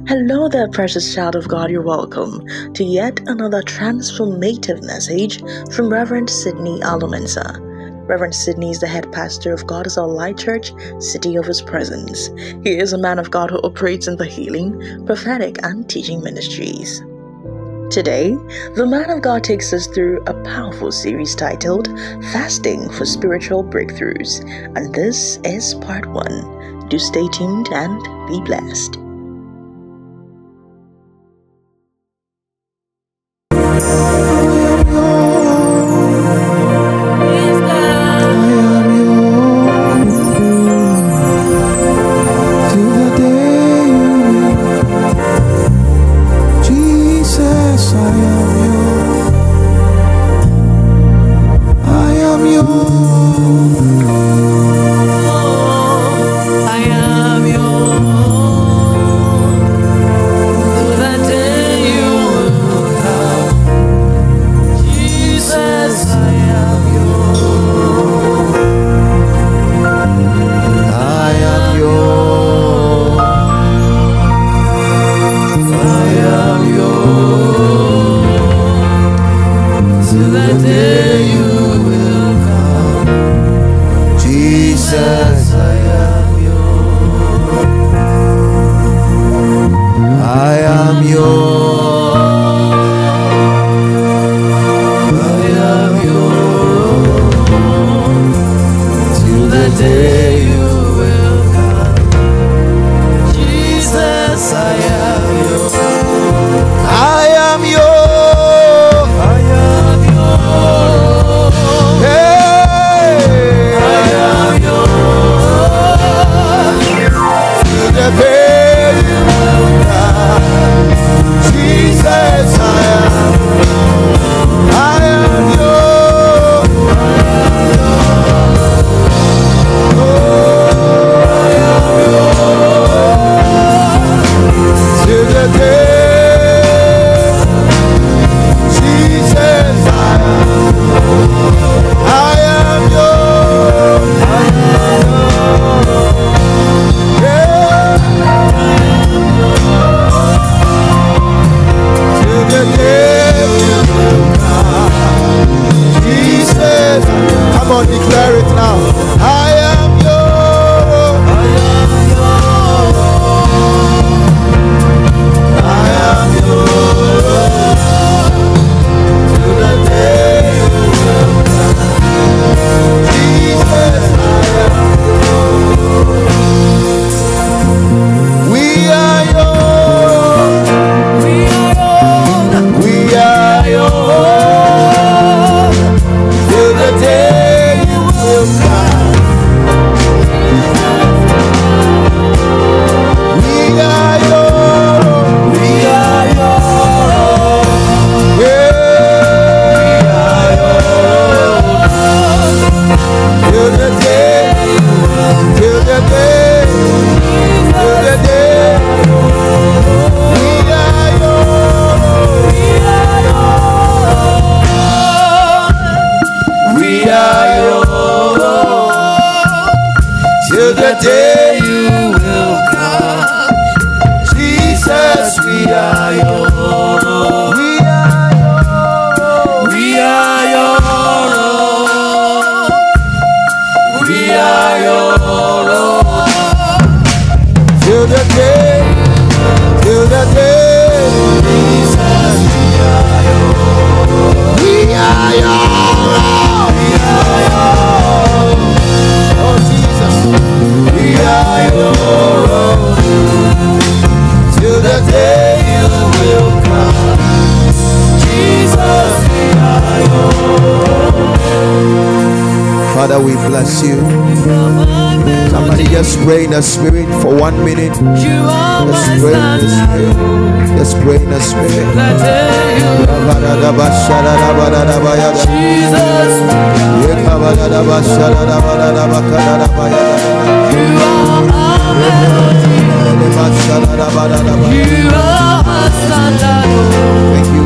Hello there, precious child of God. You're welcome to yet another transformative message from Reverend Sidney Alumensa. Reverend Sidney is the head pastor of God is Our Light Church, City of His Presence. He is a man of God who operates in the healing, prophetic, and teaching ministries. Today, the man of God takes us through a powerful series titled Fasting for Spiritual Breakthroughs, and this is part 1. Do stay tuned and be blessed. Father, we bless you. Somebody just pray in the spirit for 1 minute. Just pray in the spirit. Just pray in the spirit. Thank you,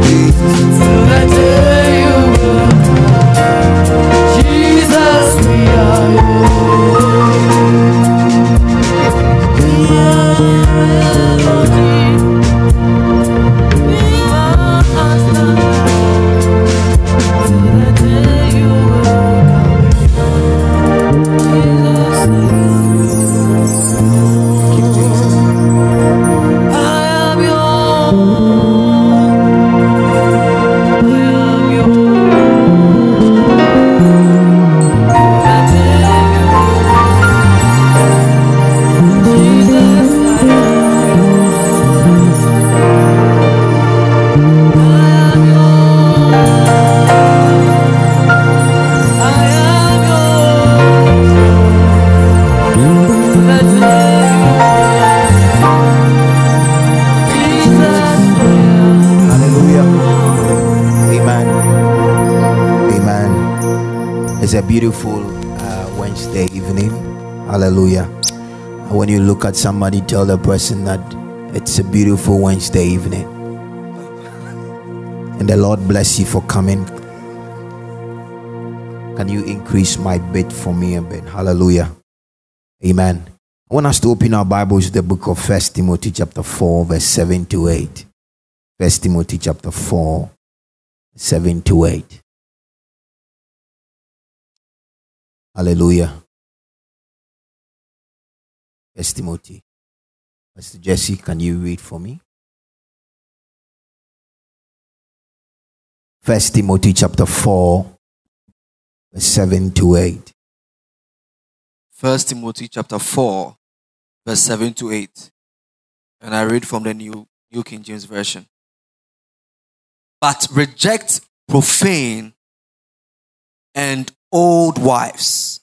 Jesus. We are yours. beautiful Wednesday evening. Hallelujah. When you look at somebody, tell the person that it's a beautiful Wednesday evening. And the Lord bless you for coming. Can you increase my bit for me a bit? Hallelujah. Amen. I want us to open our Bibles to the book of 1 Timothy chapter 4, verse 7 to 8. 1 Timothy chapter 4, 7 to 8. Hallelujah. 1 Timothy. Pastor Jesse, can you read for me? 1 Timothy chapter 4, verse 7 to 8. 1 Timothy chapter 4, verse 7 to 8. And I read from the New King James Version. But reject profane and old wives.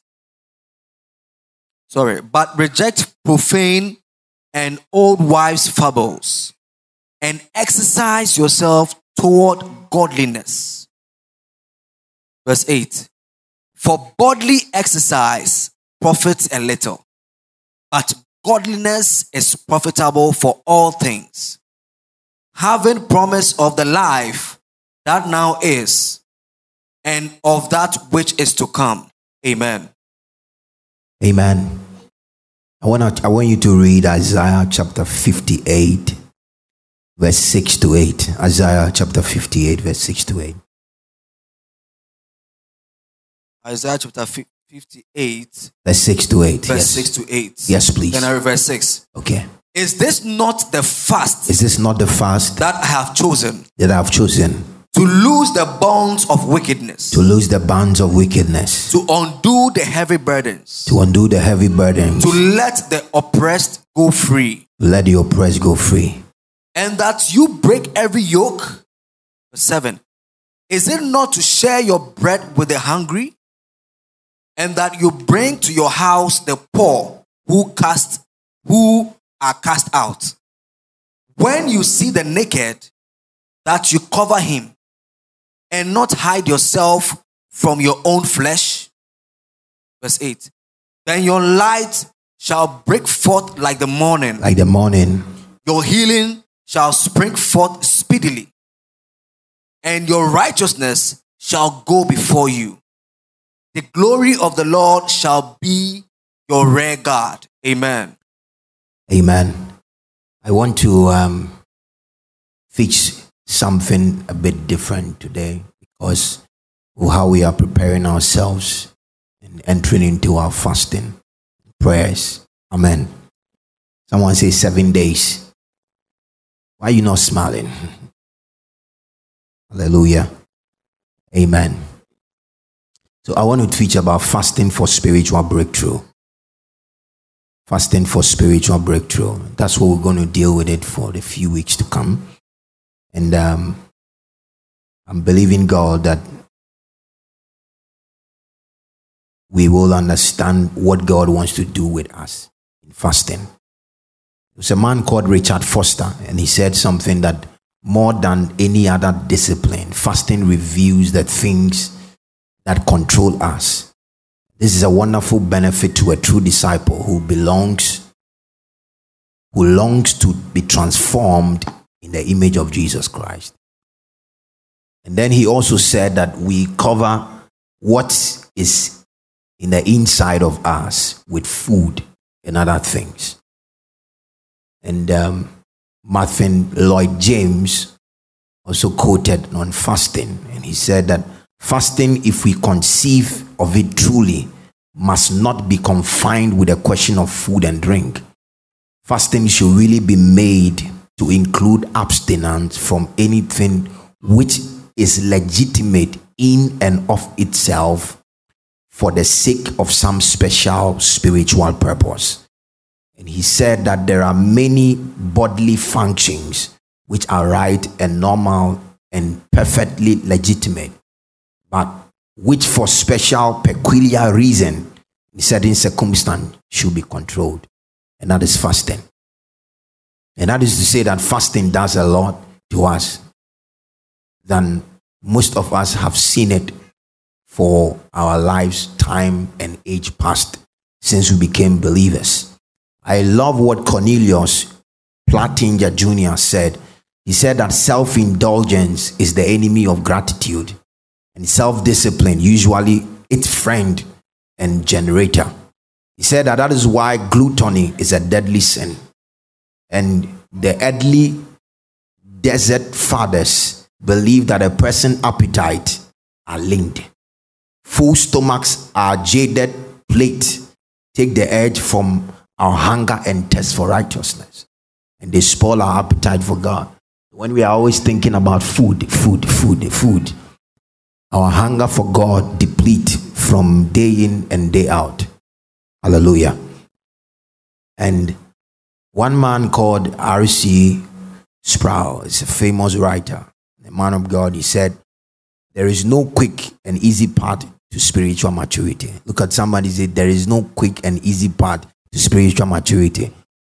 But reject profane and old wives' fables, and exercise yourself toward godliness. Verse 8. For bodily exercise profits a little, but godliness is profitable for all things, having promise of the life that now is, and of that which is to come. Amen. Amen. I want you to read Isaiah chapter 58, verse 6 to 8. Isaiah chapter 58, verse 6 to 8. Isaiah chapter 58, verse 6 to 8. Verse yes. 6 to 8. Yes, please. Then I read verse 6. Okay. Is this not the fast? Is this not the fast that I have chosen? That I have chosen. To loose the bonds of wickedness. To loose the bonds of wickedness. To undo the heavy burdens. To undo the heavy burdens. To let the oppressed go free. Let the oppressed go free. And that you break every yoke. Verse 7. Is it not to share your bread with the hungry? And that you bring to your house the poor who are cast out. When you see the naked, that you cover him, and not hide yourself from your own flesh. Verse 8. Then your light shall break forth like the morning. Like the morning. Your healing shall spring forth speedily, and your righteousness shall go before you. The glory of the Lord shall be your rear guard. Amen. Amen. I want to teach something a bit different today because of how we are preparing ourselves and entering into our fasting prayers. Amen. Someone say 7 days. Why are you not smiling? Hallelujah. Amen. So I want to teach about fasting for spiritual breakthrough. Fasting for spiritual breakthrough. That's what we're going to deal with it for the few weeks to come. And I'm believing God that we will understand what God wants to do with us in fasting. There's a man called Richard Foster, and he said something that more than any other discipline, fasting reveals the things that control us. This is a wonderful benefit to a true disciple who longs to be transformed in the image of Jesus Christ. And then he also said that we cover what is in the inside of us with food and other things. And Martin Lloyd James also quoted on fasting, and he said that fasting, if we conceive of it truly, must not be confined with a question of food and drink. Fasting should really be made to include abstinence from anything which is legitimate in and of itself for the sake of some special spiritual purpose. And he said that there are many bodily functions which are right and normal and perfectly legitimate, but which for special peculiar reason in certain circumstance should be controlled. And that is fasting. And that is to say that fasting does a lot to us than most of us have seen it for our lives, time and age past, since we became believers. I love what Cornelius Platinger Jr. said. He said that self-indulgence is the enemy of gratitude, and self-discipline usually its friend and generator. He said that is why gluttony is a deadly sin, and the early desert fathers believe that a person's appetite are linked. Full stomachs are jaded plate, take the edge from our hunger and thirst for righteousness, and they spoil our appetite for God. When we are always thinking about food, our hunger for God deplete from day in and day out. Hallelujah. And one man called R.C. Sproul is a famous writer, a man of God. He said, there is no quick and easy path to spiritual maturity. Look at somebody and say, there is no quick and easy path to spiritual maturity.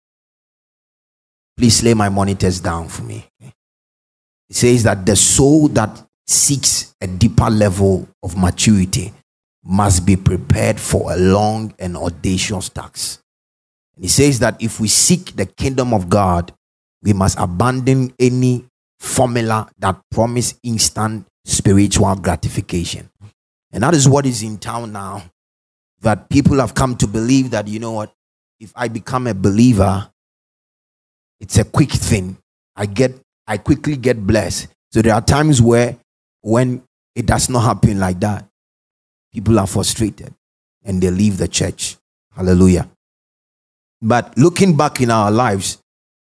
Please lay my monitors down for me. It says that the soul that seeks a deeper level of maturity must be prepared for a long and audacious task. And he says that if we seek the kingdom of God, we must abandon any formula that promise instant spiritual gratification. And that is what is in town now. That people have come to believe that, you know what, if I become a believer, it's a quick thing. I quickly get blessed. So there are times where when it does not happen like that, people are frustrated and they leave the church. Hallelujah. But looking back in our lives,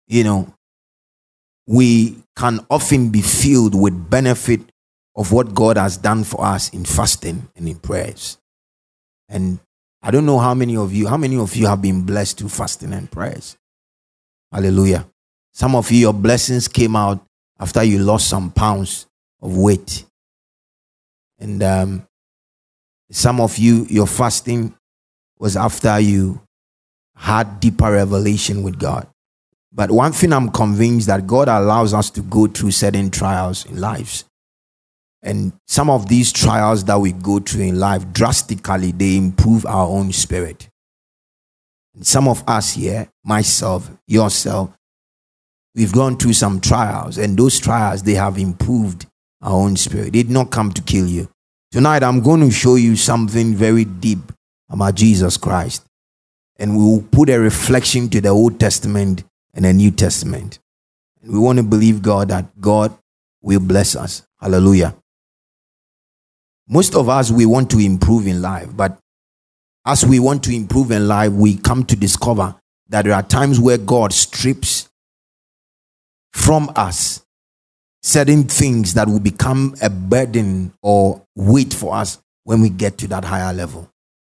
we can often be filled with benefit of what God has done for us in fasting and in prayers. And I don't know how many of you have been blessed through fasting and prayers. Hallelujah. Some of you, your blessings came out after you lost some pounds of weight. And some of you, your fasting was after you had deeper revelation with God. But one thing I'm convinced that God allows us to go through certain trials in lives. And some of these trials that we go through in life, drastically, they improve our own spirit. And some of us here, myself, yourself, we've gone through some trials, and those trials, they have improved our own spirit. They did not come to kill you. Tonight, I'm going to show you something very deep about Jesus Christ. And we will put a reflection to the Old Testament and the New Testament. And we want to believe God that God will bless us. Hallelujah. Most of us, we want to improve in life. But as we want to improve in life, we come to discover that there are times where God strips from us certain things that will become a burden or weight for us when we get to that higher level.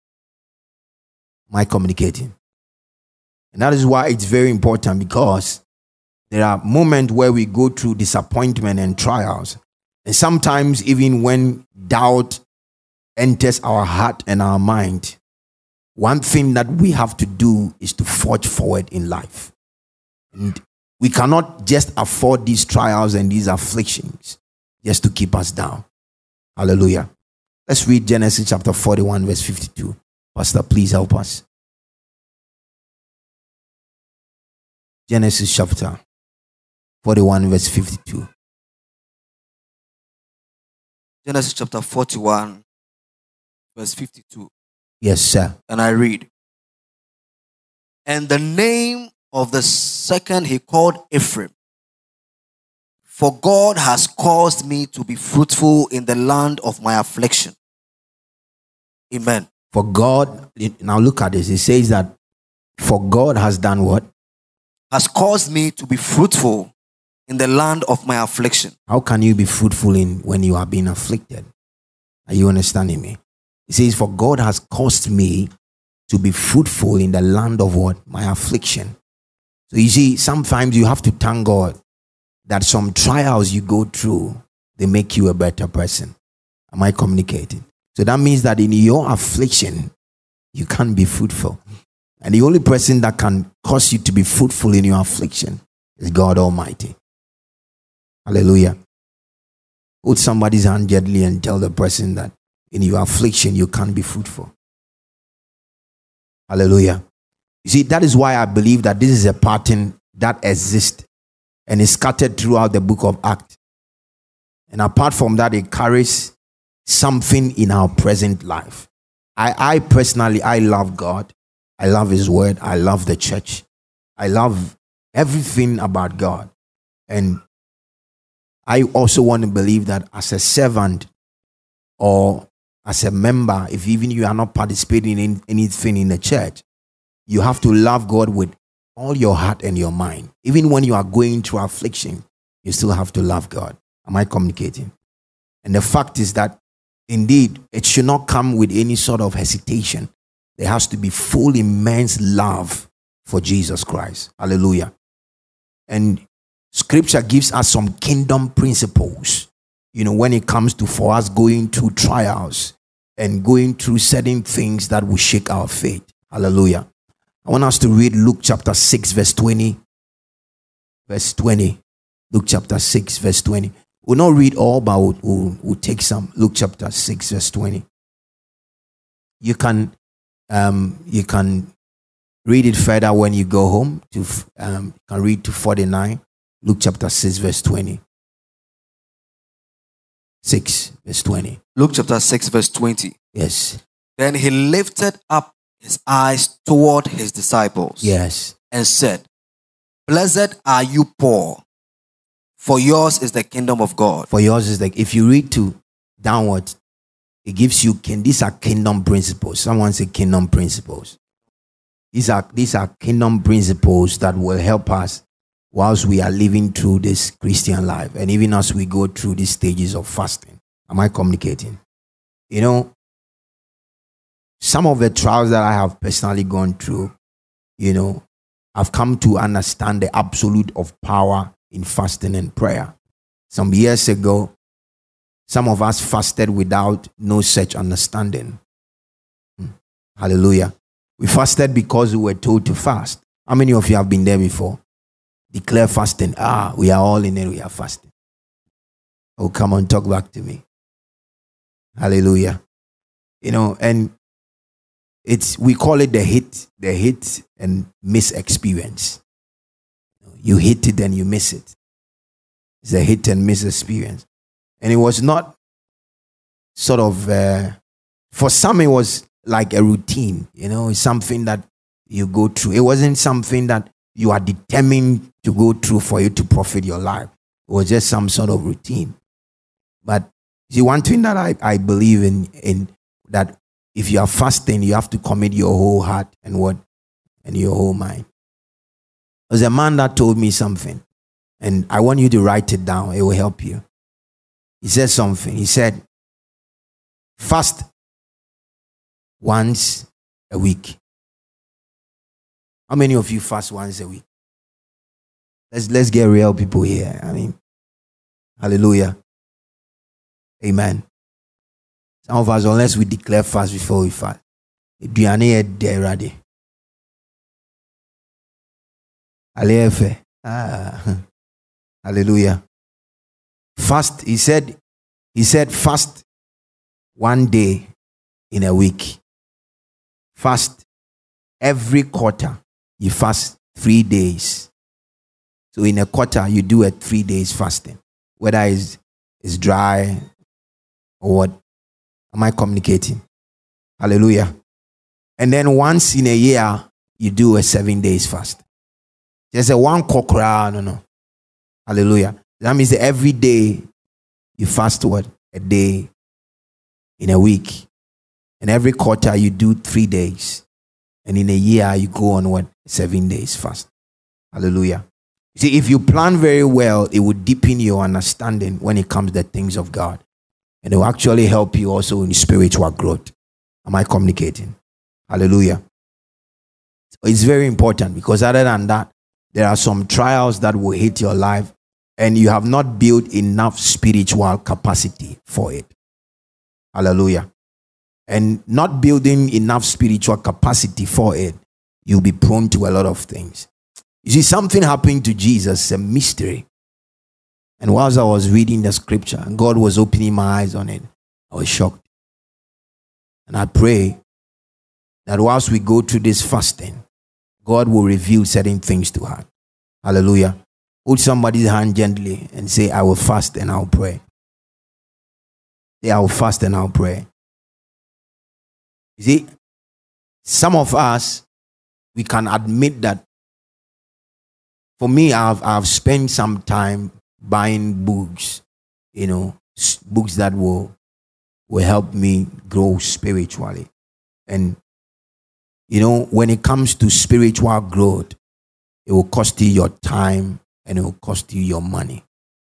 Am I communicating? And that is why it's very important, because there are moments where we go through disappointment and trials. And sometimes even when doubt enters our heart and our mind, one thing that we have to do is to forge forward in life. And we cannot just afford these trials and these afflictions just to keep us down. Hallelujah. Let's read Genesis chapter 41, verse 52. Pastor, please help us. Genesis chapter 41, verse 52. Genesis chapter 41, verse 52. Yes, sir. And I read, and the name of the second he called Ephraim, for God has caused me to be fruitful in the land of my affliction. Amen. For God, now look at this. It says that for God has done what? Has caused me to be fruitful in the land of my affliction. How can you be fruitful when you are being afflicted? Are you understanding me? It says, for God has caused me to be fruitful in the land of what? My affliction. So you see, sometimes you have to thank God that some trials you go through, they make you a better person. Am I communicating? So that means that in your affliction, you can't be fruitful. And the only person that can cause you to be fruitful in your affliction is God Almighty. Hallelujah. Hold somebody's hand gently and tell the person that in your affliction, you can't be fruitful. Hallelujah. You see, that is why I believe that this is a pattern that exists and is scattered throughout the book of Acts. And apart from that, it carries something in our present life. I personally, I love God. I love His Word. I love the church. I love everything about God. And I also want to believe that as a servant or as a member, if even you are not participating in anything in the church, you have to love God with all your heart and your mind. Even when you are going through affliction, you still have to love God. Am I communicating? And the fact is that indeed, it should not come with any sort of hesitation. There has to be full, immense love for Jesus Christ. Hallelujah. And Scripture gives us some kingdom principles, when it comes to for us going through trials and going through certain things that will shake our faith. Hallelujah. I want us to read Luke chapter 6, verse 20. Verse 20. Luke chapter 6, verse 20. We'll not read all, but we'll take some. Luke chapter 6, verse 20. You can read it further when you go home. You can read to 49. Luke chapter 6, verse 20. 6, verse 20. Luke chapter 6, verse 20. Yes. Then he lifted up his eyes toward his disciples. Yes. And said, Blessed are you poor, for yours is the kingdom of God. For yours is like, if you read to downward, it gives you, these are kingdom principles. Someone say kingdom principles. These are kingdom principles that will help us whilst we are living through this Christian life. And even as we go through these stages of fasting. Am I communicating? Some of the trials that I have personally gone through, I've come to understand the absolute of power in fasting and prayer. Some years ago, some of us fasted without no such understanding. Hallelujah. We fasted because we were told to fast. How many of you have been there before? Declare fasting. We are all in it. We are fasting. Oh, come on, talk back to me. Hallelujah. And we call it the hit and miss experience. You hit it and you miss it. It's a hit and miss experience. And it was not sort of, for some it was like a routine, it's something that you go through. It wasn't something that you are determined to go through for you to profit your life. It was just some sort of routine. But the one thing that I believe in that if you are fasting, you have to commit your whole heart and your whole mind. There's a man that told me something, and I want you to write it down. It will help you. He said something. He said, fast once a week. How many of you fast once a week? Let's get real people here. Hallelujah. Amen. Some of us, unless we declare fast before we fast, hallelujah. Fast, he said fast one day in a week. Fast every quarter. You fast 3 days. So in a quarter, you do a 3 days fasting. Whether it's dry or what. Am I communicating? Hallelujah. And then once in a year, you do a 7 days fast. There's a one kokra, no. Hallelujah. That means that every day you fast what? A day in a week. And every quarter you do 3 days. And in a year you go on what? 7 days fast. Hallelujah. See, if you plan very well, it will deepen your understanding when it comes to the things of God. And it will actually help you also in spiritual growth. Am I communicating? Hallelujah. It's very important because other than that, there are some trials that will hit your life and you have not built enough spiritual capacity for it. Hallelujah. And not building enough spiritual capacity for it, you'll be prone to a lot of things. You see, something happened to Jesus, a mystery. And whilst I was reading the scripture, and God was opening my eyes on it, I was shocked. And I pray that whilst we go through this fasting, God will reveal certain things to her. Hallelujah. Hold somebody's hand gently and say, I will fast and I'll pray. Say, I will fast and I'll pray. You see, some of us, we can admit that. For me, I've spent some time buying books, books that will help me grow spiritually. And, when it comes to spiritual growth, it will cost you your time and it will cost you your money.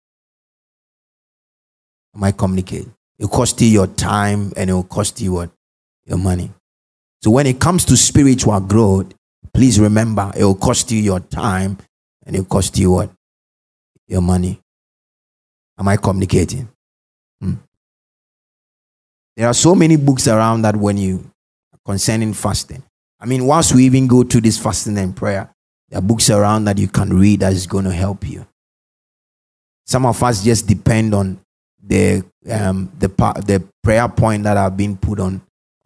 Am I communicating? It will cost you your time and it will cost you what? Your money. So when it comes to spiritual growth, please remember, it will cost you your time and it will cost you what? Your money. Am I communicating? There are so many books around that concerning fasting. I mean, once we even go through this fasting and prayer, there are books around that you can read that is going to help you. Some of us just depend on the prayer point that have been put on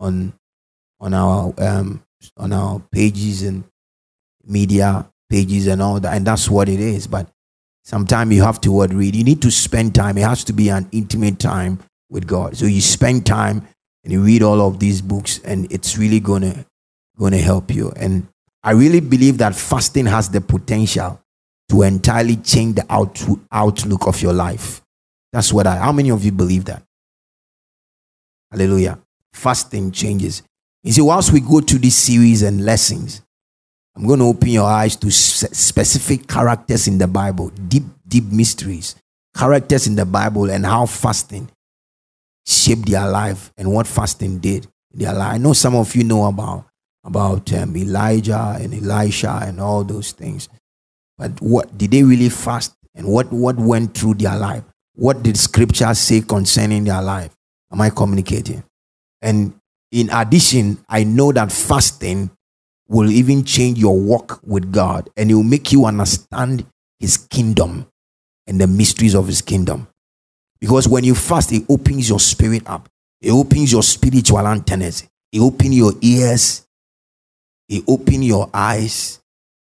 our pages and media pages and all that, and that's what it is. But sometimes you have to read. You need to spend time. It has to be an intimate time with God. So you spend time and you read all of these books, and it's really gonna help you. And I really believe that fasting has the potential to entirely change the outlook of your life. That's what how many of you believe that? Hallelujah. Fasting changes. You see, whilst we go through this series and lessons, I'm going to open your eyes to specific characters in the Bible, deep mysteries, characters in the Bible, and how fasting shaped their life and what fasting did in their life. I know some of you know about Elijah and Elisha and all those things. But what did they really fast? And what went through their life? What did scripture say concerning their life? Am I communicating? And in addition, I know that fasting will even change your walk with God, and it will make you understand his kingdom and the mysteries of his kingdom. Because when you fast, it opens your spirit up. It opens your spiritual antennas. It opens your ears. It opens your eyes.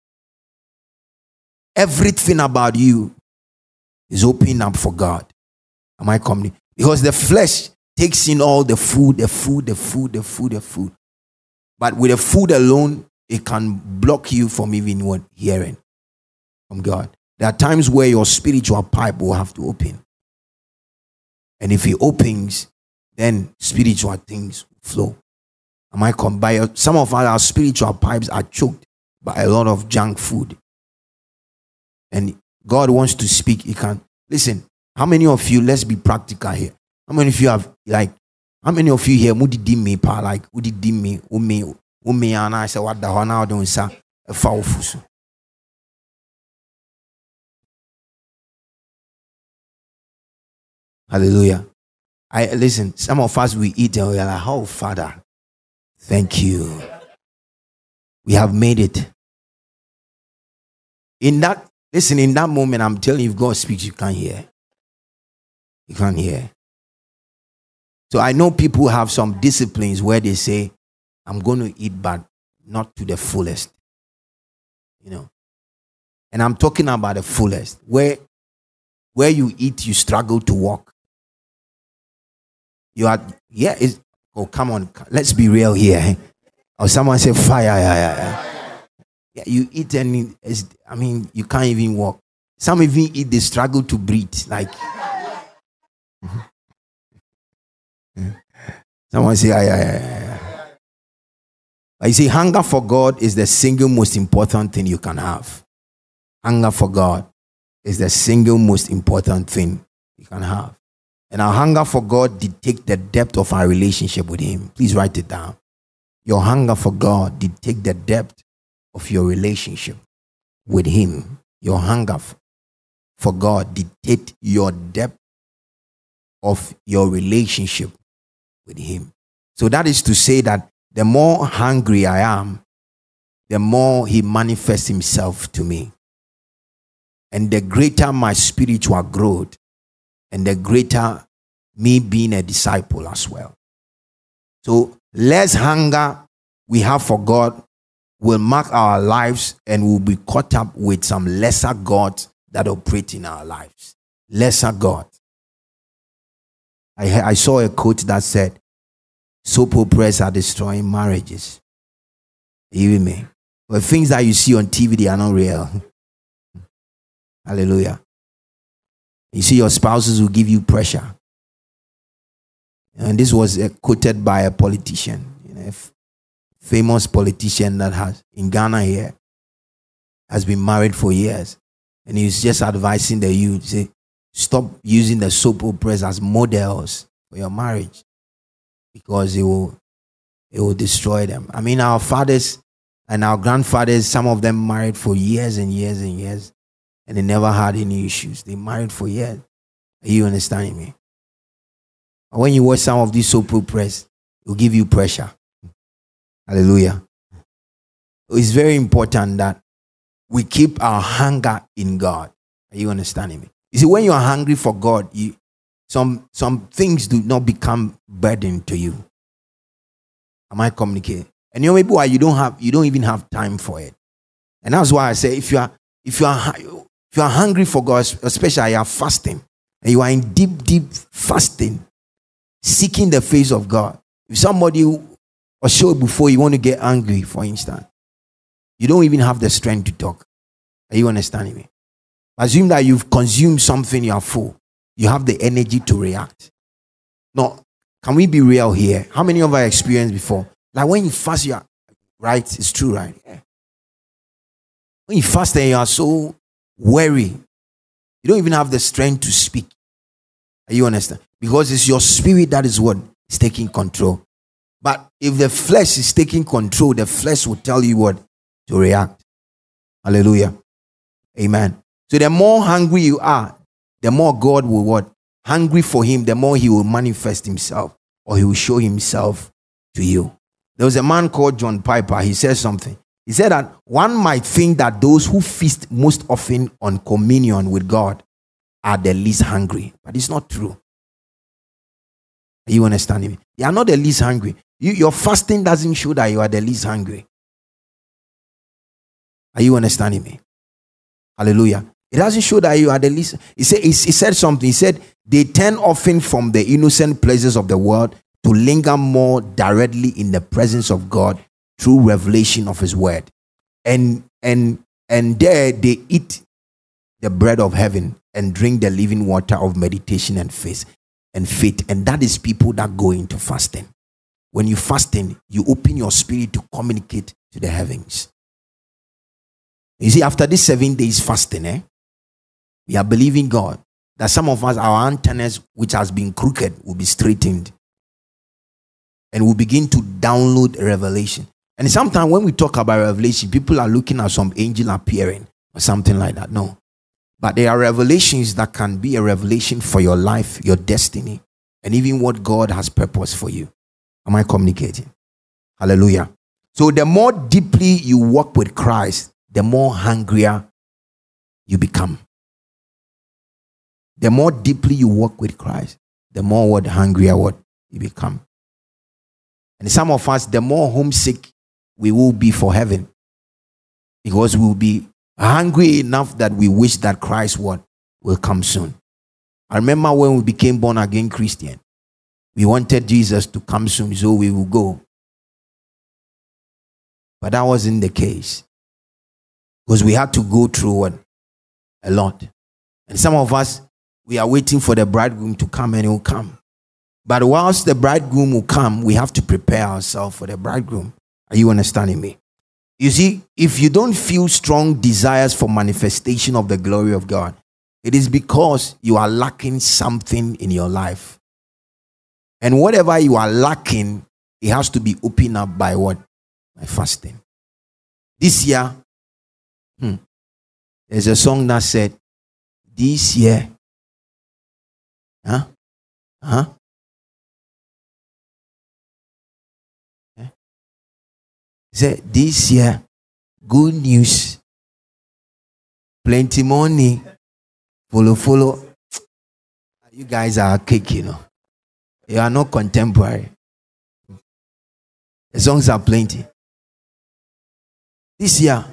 Everything about you is opening up for God. Am I coming? Because the flesh takes in all the food. But with the food alone, it can block you from even hearing from God. There are times where your spiritual pipe will have to open. And if it opens, then spiritual things flow. Am I coming? Some of our spiritual pipes are choked by a lot of junk food. And God wants to speak. He can. Listen, how many of you, let's be practical here. How many of you have, how many of you here, Mudi Dimi, Udi Dimi, Umi, and I said, what the hell now don't say, a foul fusu. Hallelujah. Listen, some of us, we eat and we're like, oh, Father, thank you. We have made it. In that moment, I'm telling you, if God speaks, you can't hear. You can't hear. So I know people have some disciplines where they say, I'm going to eat, but not to the fullest. And I'm talking about the fullest. Where you eat, you struggle to walk. Come on. Let's be real here. Or someone say fire. Yeah, you eat and you can't even walk. Some even eat, they struggle to breathe. Someone say, But you see, hunger for God is the single most important thing you can have. Hunger for God is the single most important thing you can have. And our hunger for God dictates the depth of our relationship with him. Please write it down. Your hunger for God dictates the depth of your relationship with him. Your hunger for God dictates your depth of your relationship with him. So that is to say that the more hungry I am, the more he manifests himself to me. And the greater my spiritual growth, and the greater me being a disciple as well. So less hunger we have for God will mark our lives, and we'll be caught up with some lesser gods that operate in our lives. Lesser gods. I saw a quote that said, soap operas are destroying marriages. You hear me? But things that you see on TV, they are not real. Hallelujah. You see, your spouses will give you pressure. And this was quoted by a politician, a famous politician that has in Ghana here, has been married for years. And he's just advising the youth, say, stop using the soap operas as models for your marriage, because it will destroy them. I mean, our fathers and our grandfathers, some of them married for years and years and years, and they never had any issues. They married for years. Are you understanding me? When you watch some of these soap operas, it will give you pressure. Hallelujah. It's very important that we keep our hunger in God. Are you understanding me? You see, when you are hungry for God, some things do not become burden to you. Am I communicating? And maybe why you don't even have time for it. And that's why I say, if you are hungry for God, especially you are fasting, and you are in deep fasting, seeking the face of God. If somebody or show before you want to get angry, for instance, you don't even have the strength to talk. Are you understanding me? Assume that you've consumed something, you are full. You have the energy to react. No, can we be real here? How many of us experienced before? Like when you fast, you are right. It's true, right? Yeah. When you fast and you are so weary, you don't even have the strength to speak. Are you understand? Because it's your spirit that is what is taking control. But if the flesh is taking control, the flesh will tell you what to react. Hallelujah. Amen. So the more hungry you are, the more God will what? Hungry for him, the more he will manifest himself, or he will show himself to you. There was a man called John Piper. He said something. He said that one might think that those who feast most often on communion with God are the least hungry. But it's not true. Are you understanding me? You are not the least hungry. Your fasting doesn't show that you are the least hungry. Are you understanding me? Hallelujah. It doesn't show that you are the least. He said something. He said, they turn often from the innocent pleasures of the world to linger more directly in the presence of God through revelation of his word. And there they eat the bread of heaven and drink the living water of meditation and faith. And that is people that go into fasting. When you fasting, you open your spirit to communicate to the heavens. You see, after this 7 days fasting, we are believing God that some of us, our antennas, which has been crooked, will be straightened. And we'll begin to download revelation. And sometimes when we talk about revelation, people are looking at some angel appearing or something like that. No. But there are revelations that can be a revelation for your life, your destiny, and even what God has purposed for you. Am I communicating? Hallelujah. So the more deeply you walk with Christ, the more hungrier you become. The more deeply you walk with Christ, the more hungrier you become. And some of us, the more homesick we will be for heaven, because we will be hungry enough that we wish that Christ will come soon. I remember when we became born again Christian, we wanted Jesus to come soon, so we will go. But that wasn't the case, because we had to go through a lot. And some of us, we are waiting for the bridegroom to come, and he will come. But whilst the bridegroom will come, we have to prepare ourselves for the bridegroom. Are you understanding me? You see, if you don't feel strong desires for manifestation of the glory of God, it is because you are lacking something in your life. And whatever you are lacking, it has to be opened up by what? By fasting. This year, there's a song that said, this year, He said, this year, good news, plenty money, follow. You guys are cake, you know. You are not contemporary. The songs are plenty. This year,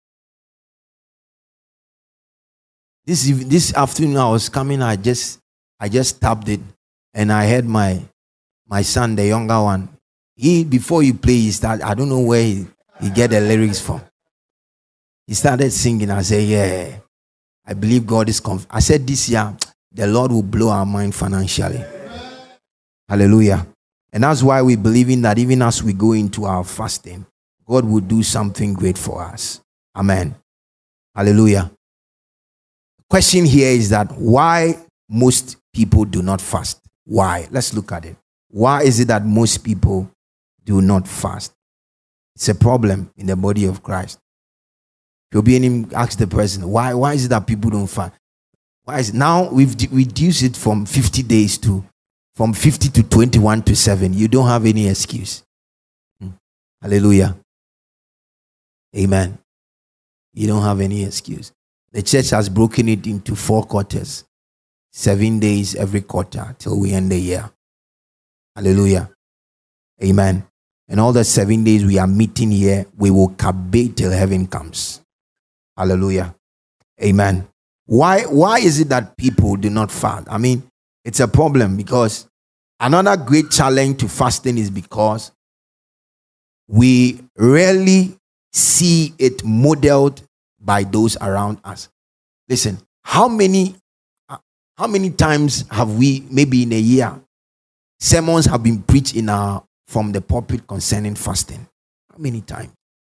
this afternoon I was coming, I just tapped it, and I heard my son, the younger one. Before you play, he started, I don't know where he get the lyrics from. He started singing. I said, yeah, I believe God is I said, this year, the Lord will blow our mind financially. Hallelujah. And that's why we believe in that even as we go into our fasting, God will do something great for us. Amen. Hallelujah. The question here is that why most people do not fast? Why? Let's look at it. Why is it that most people do not fast? It's a problem in the body of Christ. You'll be in him, ask the person, why is it that people don't fast? Why is it? Now we've reduced it from 50 days from 50 to 21 to 7. You don't have any excuse. Hallelujah. Amen. You don't have any excuse. The church has broken it into 4 quarters. 7 days every quarter till we end the year. Hallelujah. Amen. And all the 7 days we are meeting here, we will cabate till heaven comes. Hallelujah. Amen. Why is it that people do not fast? I mean, it's a problem because another great challenge to fasting is because we rarely see it modeled by those around us. Listen, how many times have we, maybe in a year, sermons have been preached from the pulpit concerning fasting? How many times?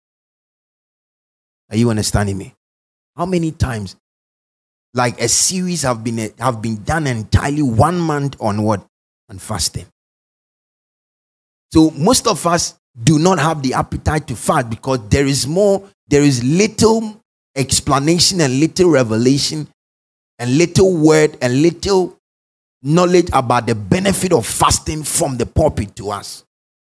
Are you understanding me? How many times? Like a series have been done entirely 1 month on what? On fasting. So most of us do not have the appetite to fast because there is little explanation and little revelation and little word and little knowledge about the benefit of fasting from the pulpit to us.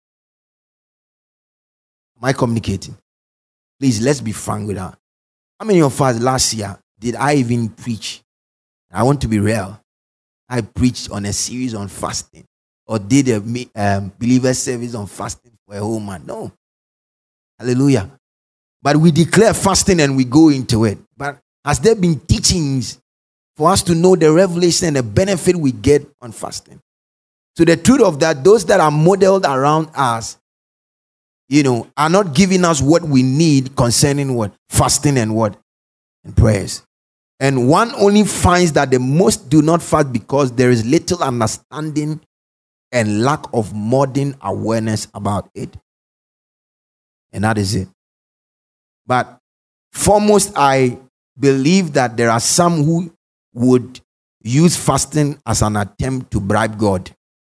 Am I communicating? Please, let's be frank with her. How many of us last year did I even preach? I want to be real. I preached on a series on fasting or did a believer service on fasting for a whole month. No. Hallelujah. But we declare fasting and we go into it. But has there been teachings for us to know the revelation and the benefit we get on fasting? So the truth of that, those that are modeled around us, are not giving us what we need concerning what? Fasting and what? And prayers. And one only finds that the most do not fast because there is little understanding and lack of modern awareness about it. And that is it. But foremost, I believe that there are some who would use fasting as an attempt to bribe God.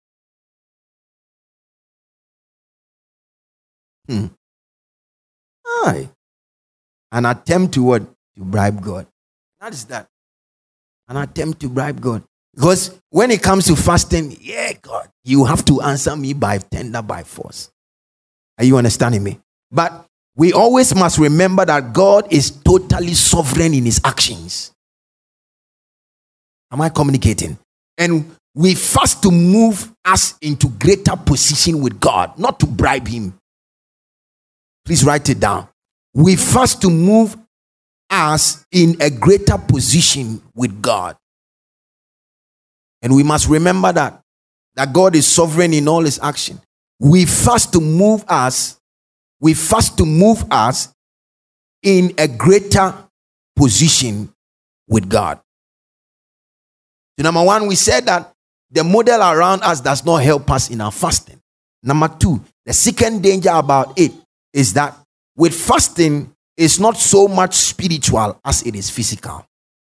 Aye. An attempt to what? To bribe God. What is that? An attempt to bribe God. Because when it comes to fasting, yeah, God, you have to answer me by tender, by force. Are you understanding me? But we always must remember that God is totally sovereign in his actions. Am I communicating? And we fast to move us into greater position with God, not to bribe him. Please write it down. We fast to move us in a greater position with God. And we must remember that God is sovereign in all his action. We fast to move us in a greater position with God. So number one, we said that the model around us does not help us in our fasting. Number two, the second danger about it is that with fasting, it's not so much spiritual as it is physical.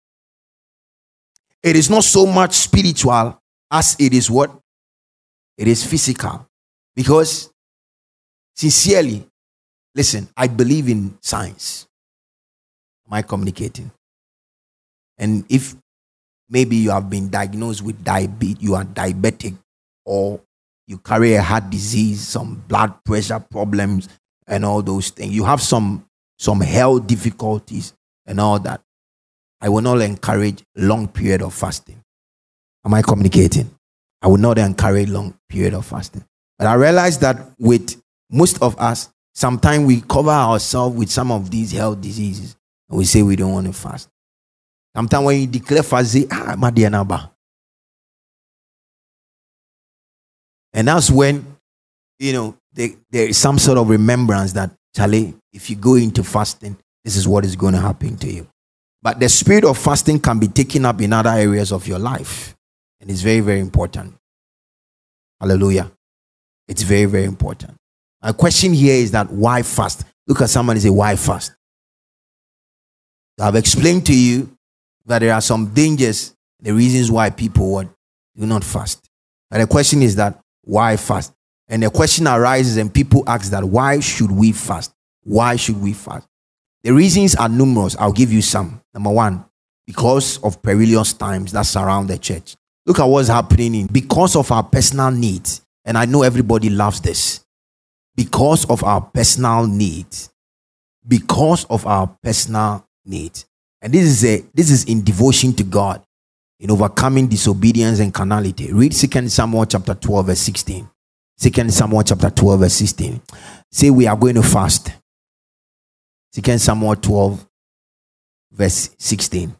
It is not so much spiritual as it is what? It is physical. Because, sincerely, listen, I believe in science. Am I communicating? And if maybe you have been diagnosed with diabetes, you are diabetic, or you carry a heart disease, some blood pressure problems, and all those things. You have some health difficulties and all that. I will not encourage long period of fasting. Am I communicating? I will not encourage long period of fasting. But I realize that with most of us, sometimes we cover ourselves with some of these health diseases and we say we don't want to fast. Sometimes when you declare fast, say, Madianaba. And that's when, there is some sort of remembrance that, Charlie, if you go into fasting, this is what is going to happen to you. But the spirit of fasting can be taken up in other areas of your life. And it's very, very important. Hallelujah. It's very, very important. My question here is that why fast? Look at somebody and say, why fast? I've explained to you that there are some dangers, the reasons why people do not fast. But the question is that why fast? And the question arises and people ask that why should we fast? Why should we fast? The reasons are numerous. I'll give you some. Number one, because of perilous times that surround the church. Look at what's happening because of our personal needs. And I know everybody loves this. Because of our personal needs. Because of our personal needs. And this is in devotion to God. In overcoming disobedience and carnality. Read 2 Samuel chapter 12 verse 16. 2 Samuel chapter 12 verse 16. Say we are going to fast. 2 Samuel 12 verse 16.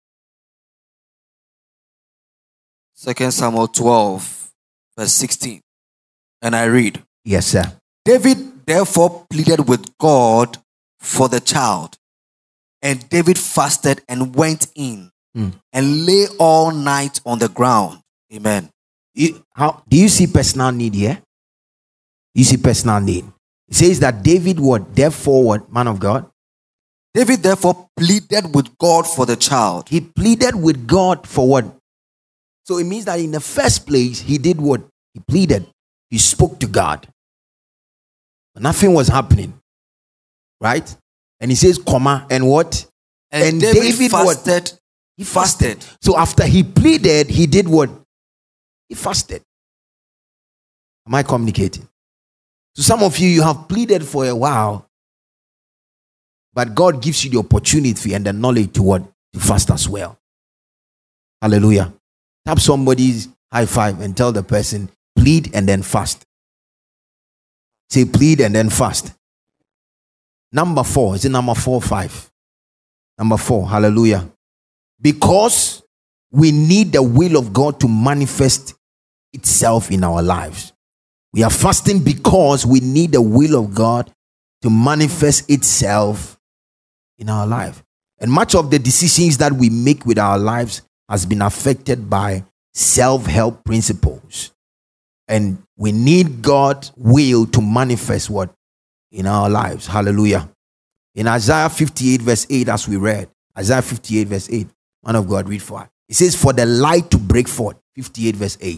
2 Samuel 12 verse 16. And I read. Yes, sir. David therefore pleaded with God for the child. And David fasted and went in and lay all night on the ground. Amen. Do you see personal need here? You see personal need. It says that David man of God? David therefore pleaded with God for the child. He pleaded with God for what? So it means that in the first place, he did what? He pleaded. He spoke to God. But nothing was happening. Right? And he says, comma, and what? And David fasted. What? He fasted. So after he pleaded, he did what? He fasted. Am I communicating? So some of you have pleaded for a while, but God gives you the opportunity and the knowledge to what? To fast as well. Hallelujah. Tap somebody's high five and tell the person, plead and then fast. Say plead and then fast. Number 4. Is it number 4 or 5? Number 4. Hallelujah. Because we need the will of God to manifest itself in our lives. We are fasting because we need the will of God to manifest itself in our life. And much of the decisions that we make with our lives has been affected by self-help principles. And we need God's will to manifest what? In our lives. Hallelujah. In Isaiah 58 verse 8, as we read. Isaiah 58 verse 8. Man of God, read for us. It says, for the light to break forth. 58 verse 8.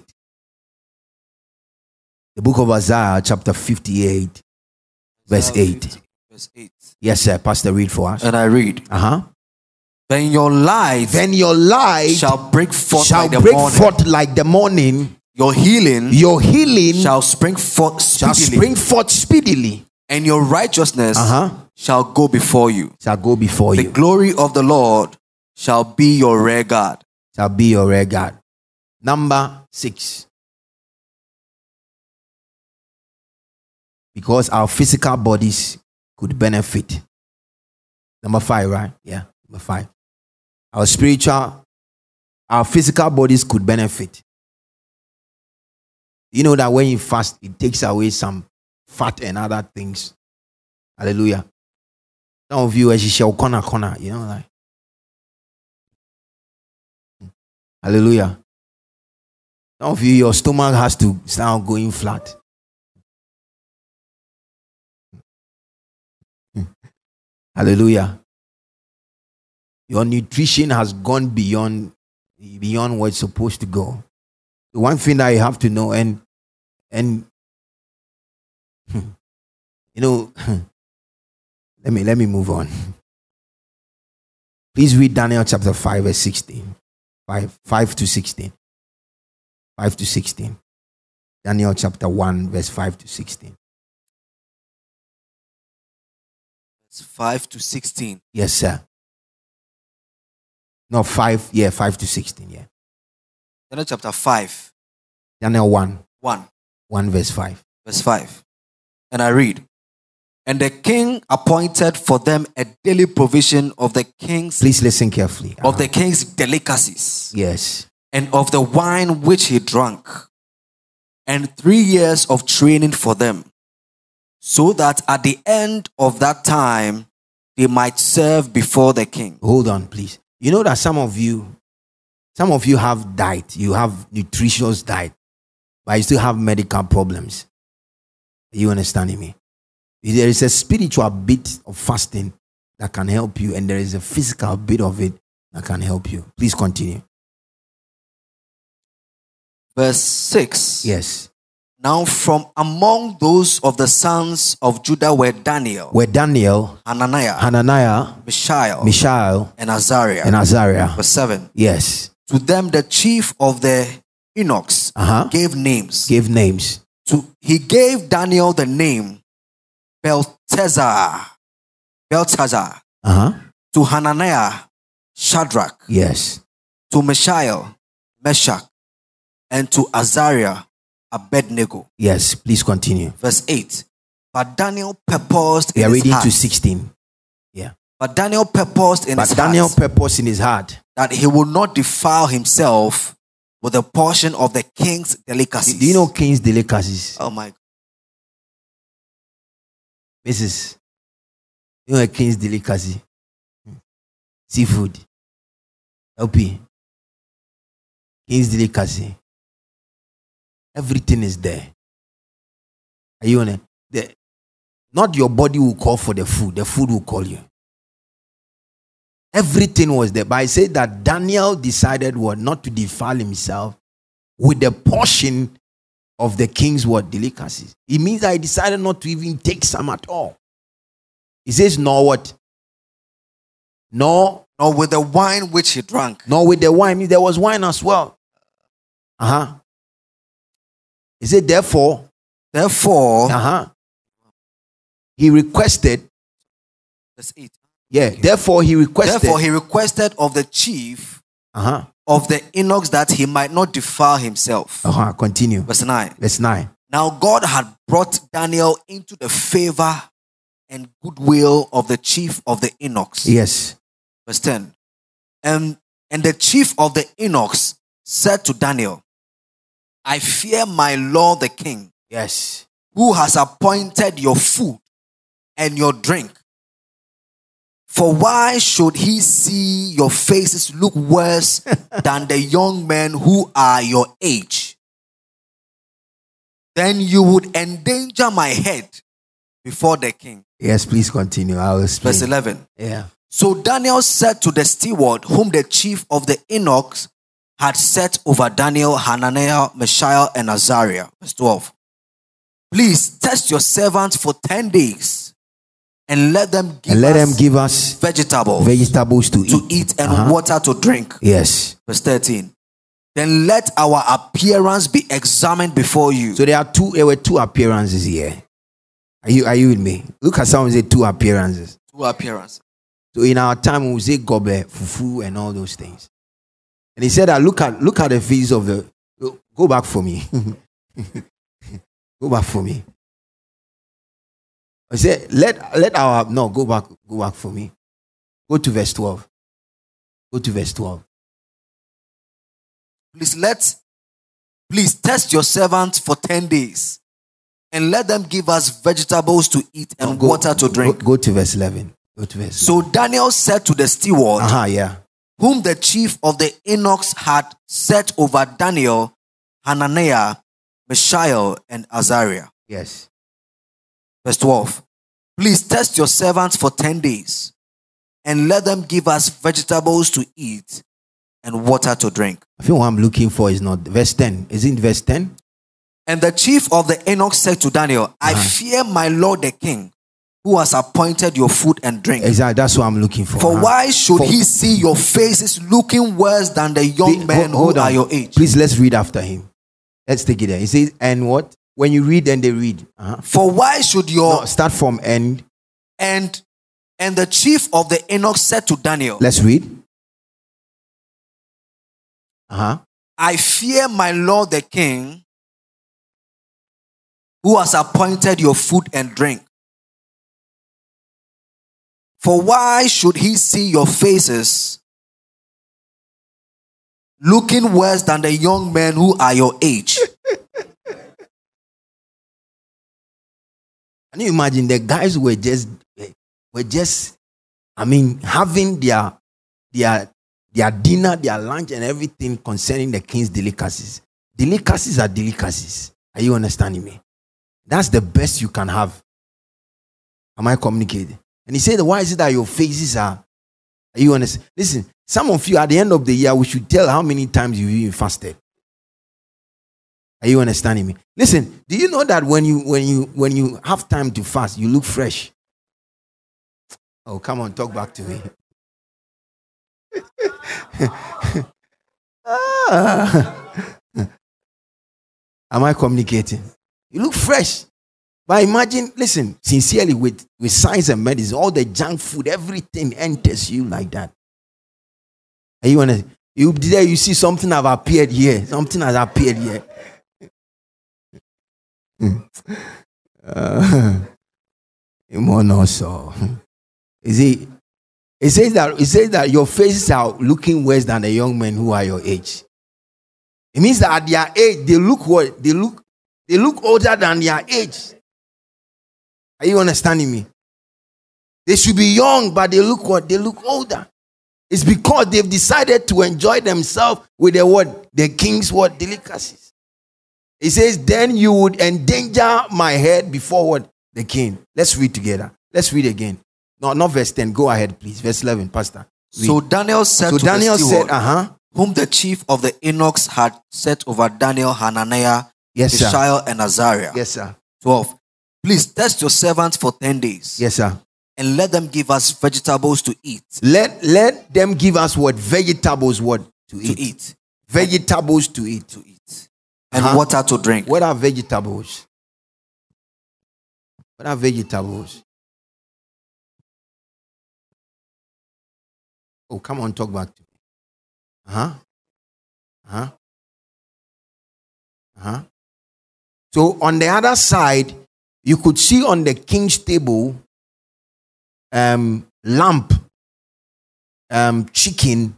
The book of Isaiah chapter 58 verse 8. Verse 8. Yes, sir. Pastor, read for us. And I read. Then your light shall break forth like the morning. Your healing shall spring forth speedily. And your righteousness shall go before you. The glory of the Lord shall be your rear guard. Number 6. Because our physical bodies could benefit. Number 5, right? Yeah, number 5. Our physical bodies could benefit. You know that when you fast, it takes away some fat and other things. Hallelujah. Some of you, as you shall corner, you know, like. Hallelujah. Some of you, your stomach has to start going flat. Hallelujah. Your nutrition has gone beyond where it's supposed to go. The one thing that you have to know, and you know, let me move on. Please read Daniel chapter 5 verse 16. 5 to 16. 5 to 16. Daniel chapter 1 verse 5 to 16. 5 to 16. Yes, sir. No, 5. Yeah, 5 to 16. Yeah. Daniel chapter 5. Daniel 1. 1 verse 5. Verse 5. And I read, and the king appointed for them a daily provision of the king's Please listen carefully. of the king's delicacies Yes. and of the wine which he drank, and 3 years of training for them, so that at the end of that time they might serve before the king. Hold on, please. You know that some of you have diet, you have nutritious diet, but you still have medical problems. Are you understanding me? There is a spiritual bit of fasting that can help you, and there is a physical bit of it that can help you. Please continue. Verse 6. Yes. Now from among those of the sons of Judah were Daniel, Hananiah, Mishael, and Azariah. Verse 7. Yes. To them the chief of the eunuchs gave names. He gave Daniel the name Belteshazzar. To Hananiah, Shadrach. Yes. To Mishael, Meshach. And to Azariah, Abednego. Yes, please continue. Verse 8. But Daniel purposed We in are his reading heart. to 16. Yeah. But Daniel purposed in his heart that he would not defile himself with a portion of the king's delicacies. Do you know king's delicacies? Oh my God. Mrs. You know a king's delicacy? Seafood. LP. King's delicacy. Everything is there. Are you on it? Not your body will call for the food will call you. Everything was there. But I said that Daniel decided not to defile himself with the portion of the king's delicacies. It means I decided not to even take some at all. He says, nor what? Nor with the wine which he drank. Nor with the wine. Means there was wine as well. He said, therefore, he requested. Verse 8. Yeah, therefore he requested of the chief of the eunuchs that he might not defile himself. Continue. Verse 9. Now God had brought Daniel into the favor and goodwill of the chief of the eunuchs. Yes. Verse 10. And the chief of the eunuchs said to Daniel, I fear my lord the king. Yes. Who has appointed your food and your drink. For why should he see your faces look worse than the young men who are your age? Then you would endanger my head before the king. Yes, please continue. I will explain. Verse 11. Yeah. So Daniel said to the steward, whom the chief of the eunuchs had set over Daniel, Hananiah, Mishael, and Azariah. Verse 12. Please test your servants for 10 days. And let them give us vegetables to eat and water to drink. Yes. Verse 13. Then let our appearance be examined before you. So there were two appearances here. Are you with me? Look at someone say two appearances. Two appearances. So in our time we say gobe, fufu, and all those things. And he said that look at the face of the. Go back for me. Go back for me. I said, go back for me. Go to verse 12. Go to verse 12. Please test your servants for 10 days and let them give us vegetables to eat and water to drink. Go to verse 11. So Daniel said to the steward, whom the chief of the eunuchs had set over Daniel, Hananiah, Mishael, and Azariah. Yes. Verse 12. Please test your servants for 10 days and let them give us vegetables to eat and water to drink. I think what I'm looking for is not verse 10. Is it verse 10? And the chief of the eunuchs said to Daniel, I fear my lord the king, who has appointed your food and drink. Exactly, that's what I'm looking for. For why should he see your faces looking worse than the young men who are your age? Please, let's read after him. Let's take it there. He says, and what? When you read, then they read. For why should your... start from end. And the chief of the eunuchs said to Daniel... Let's read. I fear my lord the king, who has appointed your food and drink. For why should he see your faces looking worse than the young men who are your age? Can you imagine the guys were just having their dinner, their lunch, and everything concerning the king's delicacies. Delicacies are delicacies. Are you understanding me? That's the best you can have. Am I communicating? And he said, why is it that your faces are you understand? Listen, some of you at the end of the year, we should tell how many times you fasted. Are you understanding me? Listen, do you know that when you have time to fast, you look fresh? Oh, come on, talk back to me. Am I communicating? You look fresh. But imagine, listen, sincerely, with science and medicine, all the junk food, everything enters you like that. And you see something have appeared here. Something has appeared here. It says that your faces are looking worse than the young men who are your age. It means that at their age, they look what? They look older than their age. Are you understanding me? They should be young, but they look what? They look older. It's because they've decided to enjoy themselves with the what? The king's what? Delicacies. It says, then you would endanger my head before what? The king. Let's read together. Let's read again. No, not verse 10. Go ahead, please. Verse 11, Pastor. Read. So Daniel said to the steward, whom the chief of the eunuchs had set over Daniel, Hananiah, Mishael, and Azariah. Yes, sir. 12. Please test your servants for 10 days. Yes, sir. And let them give us vegetables to eat. Let them give us what? Vegetables what? To eat. Vegetables to eat. To eat. And water to drink. What are vegetables? What are vegetables? Oh, come on, talk back to me. So on the other side, you could see on the king's table, lamb, chicken,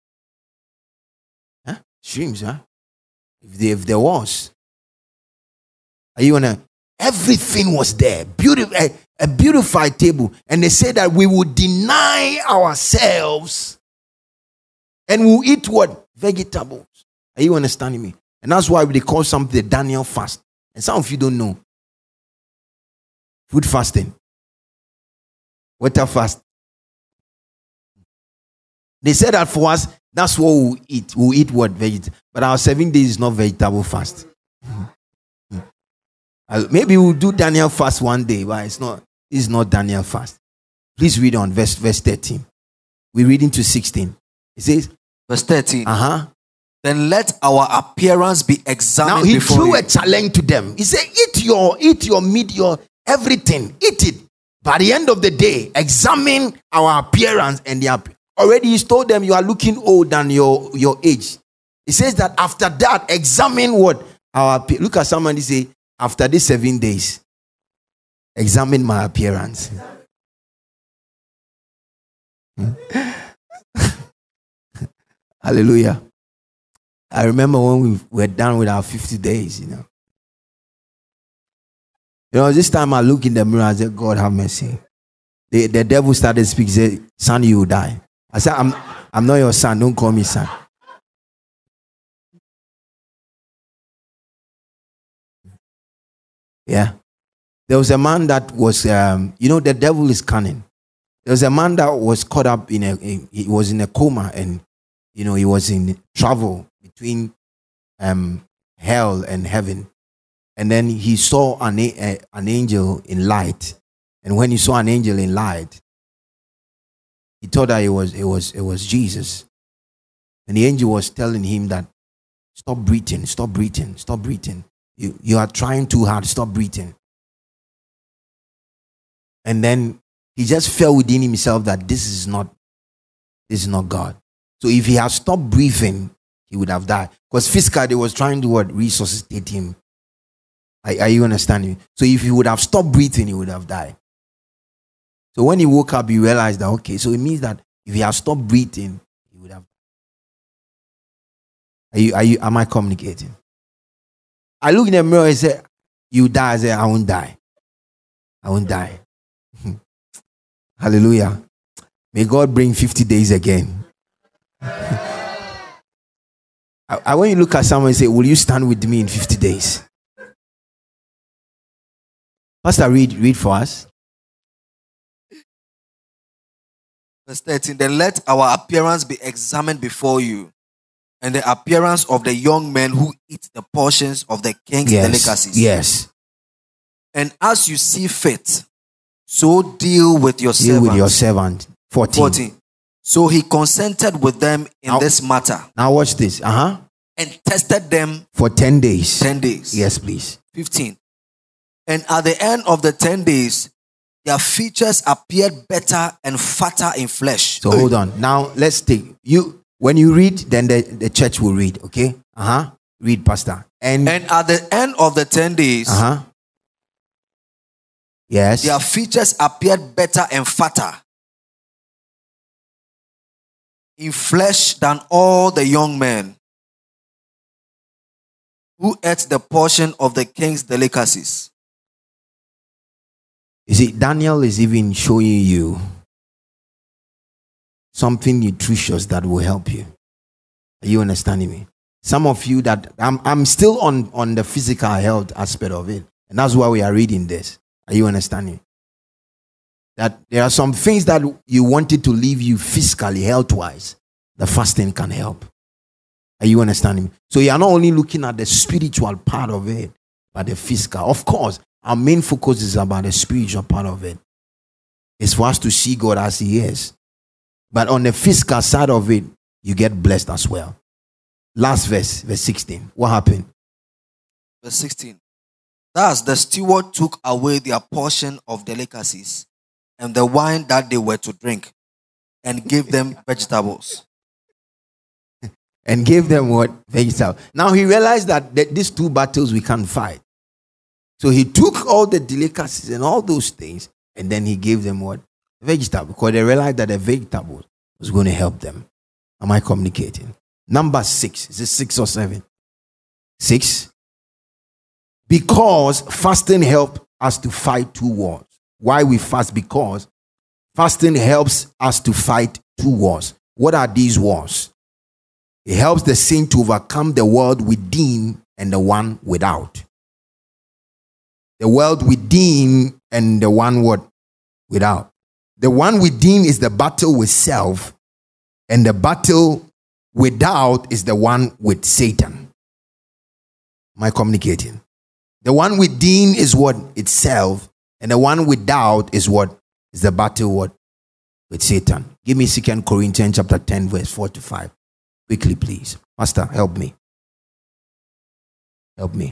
shrimps, if there was. Are you gonna? Everything was there. Beautiful, a beautified table. And they said that we would deny ourselves and we'll eat what? Vegetables. Are you understanding me? And that's why they call something the Daniel fast. And some of you don't know. Food fasting. Water fast. They said that for us, that's what we'll eat. We'll eat what? Vegetable. But our 7 days is not vegetable fast. Maybe we'll do Daniel fast one day, but it's not Daniel fast. Please read on verse 13. We're reading to 16. It says, verse 13. Then let our appearance be examined. Now he threw a challenge to them. He said, eat your meat, your everything. Eat it. By the end of the day, examine our appearance and the appearance. Already he's told them you are looking old than your age. He says that after that, examine what? Look at somebody say, after these 7 days, examine my appearance. Hallelujah. I remember when we were done with our 50 days, this time I look in the mirror and said, God have mercy. The devil started speaking, said, son, you will die. I said, I'm not your son, don't call me son. Yeah. There was a man that was, the devil is cunning. There was a man that was caught up he was in a coma and, he was in travel between hell and heaven. And then he saw an angel in light. And when he saw an angel in light, he thought that it was Jesus. And the angel was telling him that, stop breathing, stop breathing, stop breathing. You are trying too hard. Stop breathing. And then he just felt within himself that this is not God. So if he had stopped breathing, he would have died. Because physically they was trying to resuscitate him. Are you understanding? So if he would have stopped breathing, he would have died. So when he woke up, he realized that, okay, so it means that if he had stopped breathing, he would have. Am I communicating? I look in the mirror and say, you die. I say, I won't die. I won't die. Hallelujah. May God bring 50 days again. I want you to look at someone and say, will you stand with me in 50 days? Pastor, read for us. Verse 13. Then let our appearance be examined before you, and the appearance of the young men who eat the portions of the king's delicacies. Yes. And as you see fit, so deal with your servant. Deal with your servant. 14. So he consented with them in this matter. Now watch this. And tested them for 10 days. 10 days. Yes, please. 15. And at the end of the 10 days, their features appeared better and fatter in flesh. So hold on. Now let's take you. When you read, then the church will read. Okay. Read, Pastor. And at the end of the 10 days. Yes. Their features appeared better and fatter in flesh than all the young men who ate the portion of the king's delicacies. You see, Daniel is even showing you something nutritious that will help you. Are you understanding me? Some of you that I'm still on the physical health aspect of it, and that's why we are reading this. Are you understanding? That there are some things that you wanted to leave you physically, health-wise. The fasting can help. Are you understanding? So you are not only looking at the spiritual part of it, but the physical. Of course, our main focus is about the spiritual part of it. It's for us to see God as He is. But on the physical side of it, you get blessed as well. Last verse 16. What happened? Verse 16. Thus the steward took away their portion of delicacies and the wine that they were to drink, and gave them vegetables. And gave them what? Vegetables. Now he realized that these two battles we can't fight. So he took all the delicacies and all those things, and then he gave them what? Vegetables. Because they realized that the vegetables was going to help them. Am I communicating? Number 6. Is it 6 or 7? 6. Because fasting helps us to fight 2 wars. Why we fast? Because fasting helps us to fight 2 wars. What are these wars? It helps the saint to overcome the world within and the one without. The world within and the one what? Without. The one within is the battle with self, and the battle without is the one with Satan. Am I communicating? The one within is what? Itself, and the one without is what? Is the battle what? With Satan. Give me 2 Corinthians chapter 10 verse 4-5. Quickly, please. Pastor, help me. Help me.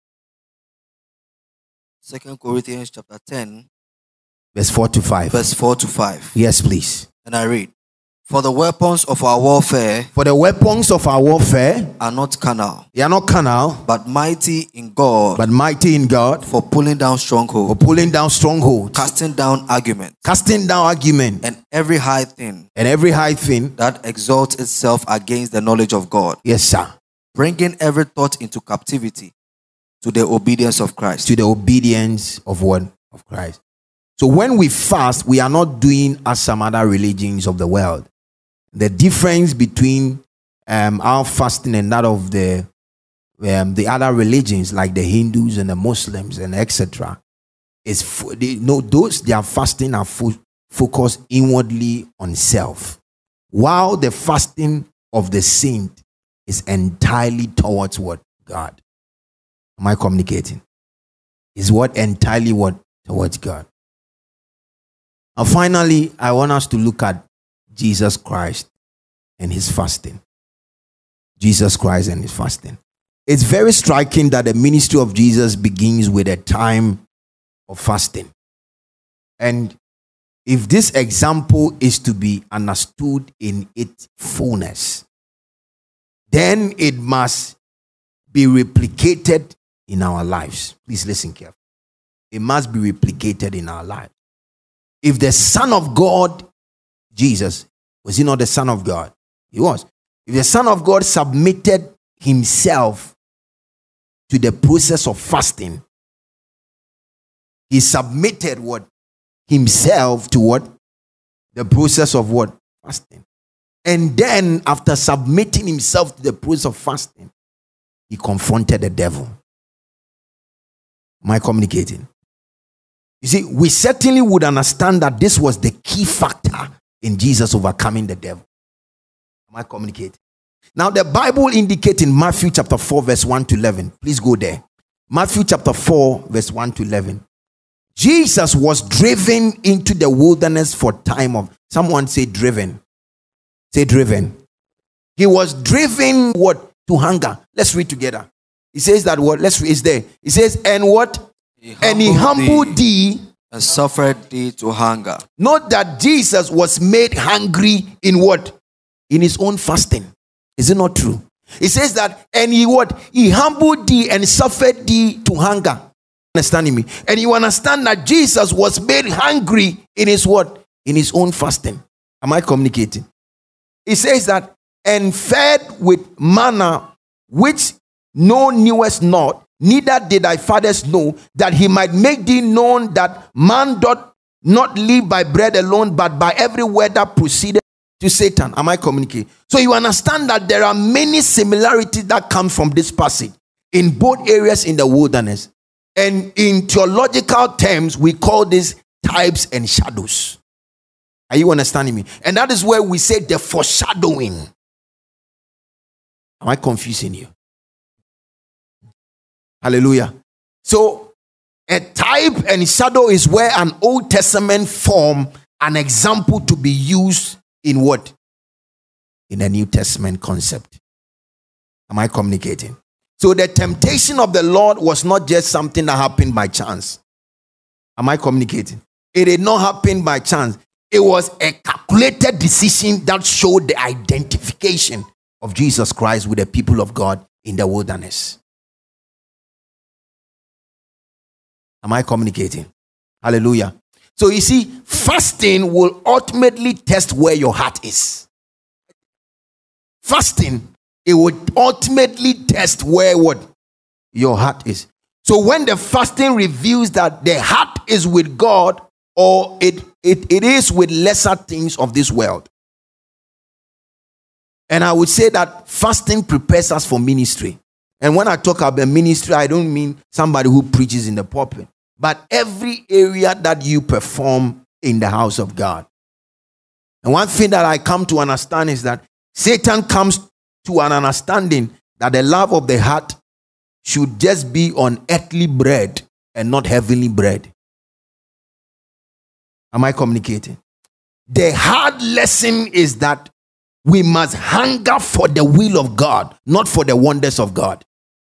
2 Corinthians chapter 10 verse 4-5. Verse 4-5. Yes, please. And I read. For the weapons of our warfare are not carnal. They are not carnal, but mighty in God. For pulling down strongholds. Casting down argument. And every high thing. That exalts itself against the knowledge of God. Yes, sir. Bringing every thought into captivity to the obedience of Christ. To the obedience of what? Of Christ. So when we fast, we are not doing as some other religions of the world. The difference between our fasting and that of the other religions like the Hindus and the Muslims and etc. is their fasting are focused inwardly on self, while the fasting of the saint is entirely towards what? God. Am I communicating? Is what entirely what? Towards God. And finally, I want us to look at Jesus Christ and his fasting. Jesus Christ and his fasting. It's very striking that the ministry of Jesus begins with a time of fasting. And if this example is to be understood in its fullness, then it must be replicated in our lives. Please listen carefully. It must be replicated in our lives. If the Son of God, Jesus, was he not the Son of God? He was. If the Son of God submitted himself to the process of fasting, he submitted what? Himself to what? The process of what? Fasting. And then after submitting himself to the process of fasting, he confronted the devil. Am I communicating? You see, we certainly would understand that this was the key factor in Jesus overcoming the devil. Am I communicating? Now, the Bible indicates in Matthew chapter 4, verse 1 to 11. Please go there. Matthew chapter 4, verse 1 to 11. Jesus was driven into the wilderness for time of, someone say driven. Say driven. He was driven what? To hunger. Let's read together. He says that what? Let's read. It's there. He says, and what? And he humbled thee and suffered thee to hunger. Note that Jesus was made hungry in what? In his own fasting. Is it not true? It says that, and he what? He humbled thee and suffered thee to hunger. Understanding me? And you understand that Jesus was made hungry in his what? In his own fasting. Am I communicating? It says that, and fed with manna, which no knewest not, neither did thy fathers know, that he might make thee known that man doth not live by bread alone, but by every word that proceeded to Satan. Am I communicating? So you understand that there are many similarities that come from this passage in both areas in the wilderness. And in theological terms, we call this types and shadows. Are you understanding me? And that is where we say the foreshadowing. Am I confusing you? Hallelujah. So a type and shadow is where an Old Testament form an example to be used in what? In a New Testament concept. Am I communicating? So the temptation of the Lord was not just something that happened by chance. Am I communicating? It did not happen by chance. It was a calculated decision that showed the identification of Jesus Christ with the people of God in the wilderness. Am I communicating? Hallelujah. So you see, fasting will ultimately test where your heart is. Fasting, it would ultimately test where what? Your heart is. So when the fasting reveals that the heart is with God, or it is with lesser things of this world. And I would say that fasting prepares us for ministry. And when I talk about ministry, I don't mean somebody who preaches in the pulpit, but every area that you perform in the house of God. And one thing that I come to understand is that Satan comes to an understanding that the love of the heart should just be on earthly bread and not heavenly bread. Am I communicating? The hard lesson is that we must hunger for the will of God, not for the wonders of God.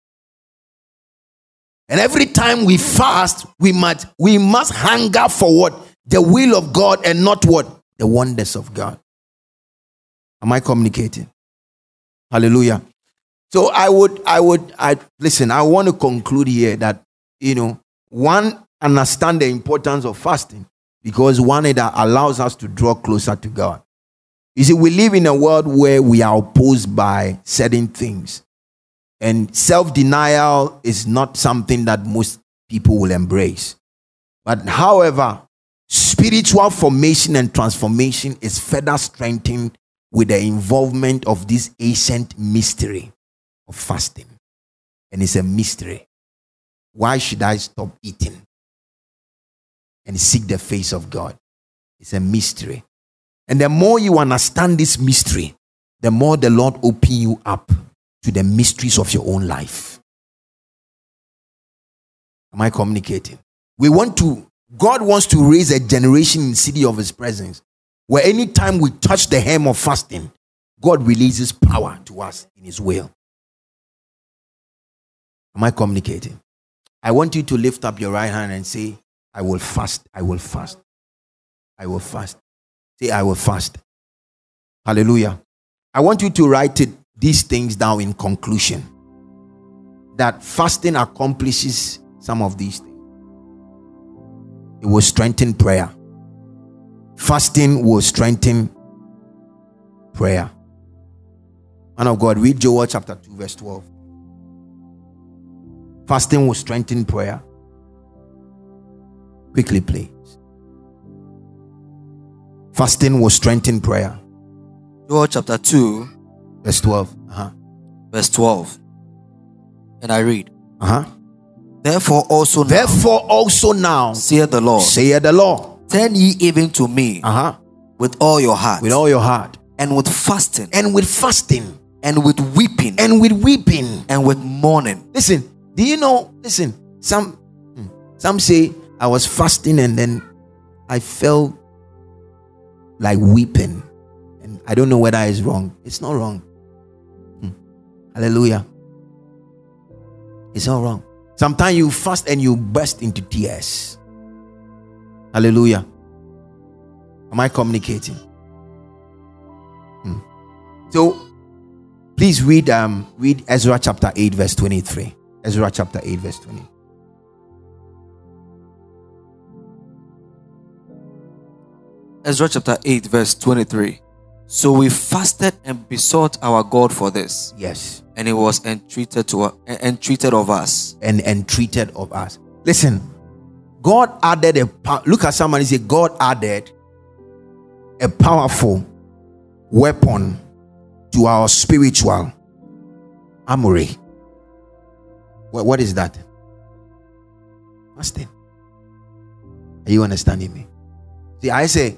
And every time we fast, we must hunger for what? The will of God and not what? The wonders of God. Am I communicating? Hallelujah. So I listen, I want to conclude here that, one, understand the importance of fasting, because one, that allows us to draw closer to God. You see, we live in a world where we are opposed by certain things. And self-denial is not something that most people will embrace. But however, spiritual formation and transformation is further strengthened with the involvement of this ancient mystery of fasting. And it's a mystery. Why should I stop eating and seek the face of God? It's a mystery. And the more you understand this mystery, the more the Lord open you up to the mysteries of your own life. Am I communicating? God wants to raise a generation in the city of his presence, where anytime we touch the hem of fasting, God releases power to us in his will. Am I communicating? I want you to lift up your right hand and say, I will fast, I will fast, I will fast. Say, I will fast. Hallelujah. I want you to write these things down in conclusion. that fasting accomplishes some of these things. It will strengthen prayer. Fasting will strengthen prayer. Man of God, read Joel chapter 2 verse 12. Fasting will strengthen prayer. Quickly, please. Fasting will strengthen prayer. Joel chapter 2 verse 12. Verse 12. And I read. Therefore also now, saith the Lord, turn ye even to me with all your heart, and with fasting, and with weeping, and with mourning. Listen, do you know? Listen, some say I was fasting and then I felt like weeping, and I don't know whether it's wrong. It's not wrong. Hallelujah. It's not wrong. Sometimes you fast and you burst into tears. Hallelujah. Am I communicating? So please read Ezra chapter 8 verse 23. Ezra chapter 8 verse 20. Ezra chapter 8 verse 23. So we fasted and besought our God for this. Yes. And it was entreated of us. And entreated of us. Listen, God added look at somebody and say, God added a powerful weapon to our spiritual armory. What is that? Fasting. Are you understanding me? See, I say,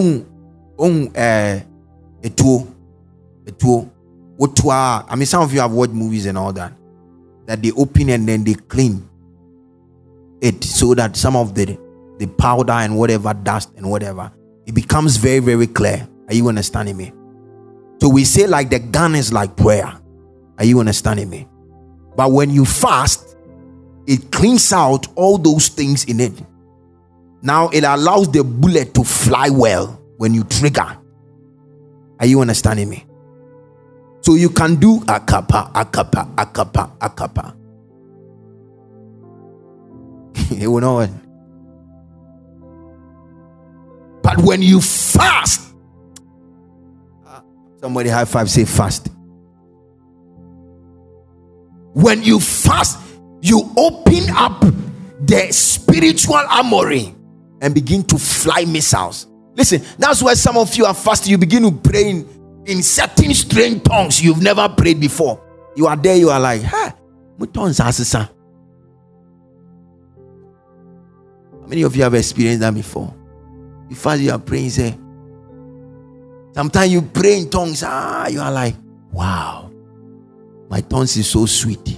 I mean, some of you have watched movies and all that they open and then they clean it so that some of the powder and whatever dust and whatever, it becomes very, very clear. Are you understanding me? So we say like the gun is like prayer. Are you understanding me? But when you fast, it cleans out all those things in it. Now it allows the bullet to fly well when you trigger. Are you understanding me? So you can do akapa. You will know it. But when you fast, somebody high five, say fast. When you fast, you open up the spiritual armory and begin to fly missiles. Listen, that's why some of you are fasting. You begin to pray in certain strange tongues you've never prayed before. You are there, you are like, how many of you have experienced that before? You fast, you are praying, say, sometimes you pray in tongues, you are like, wow, my tongues is so sweet.